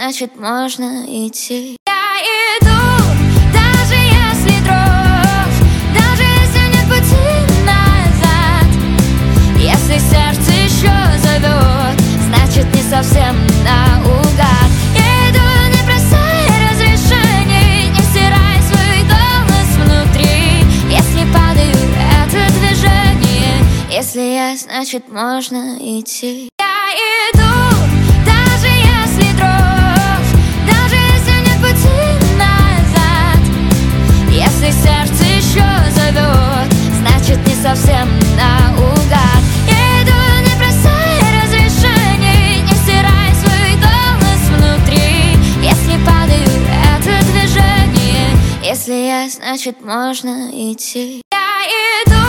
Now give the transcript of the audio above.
значит можно идти. Я иду, даже если дрожь, даже если нет пути назад. Если сердце еще зовет, значит не совсем наугад. Я иду, не бросай разрешений, не стирай свой голос внутри. Если падаю, это движение. Если я, значит можно идти. Я иду, даже если дрожь, даже если нет пути назад. Если сердце еще зовет, значит не совсем наугад. Я иду, не бросай разрешений, не стирай свой голос внутри. Если падаю, это движение. Если я, значит можно идти. Я иду.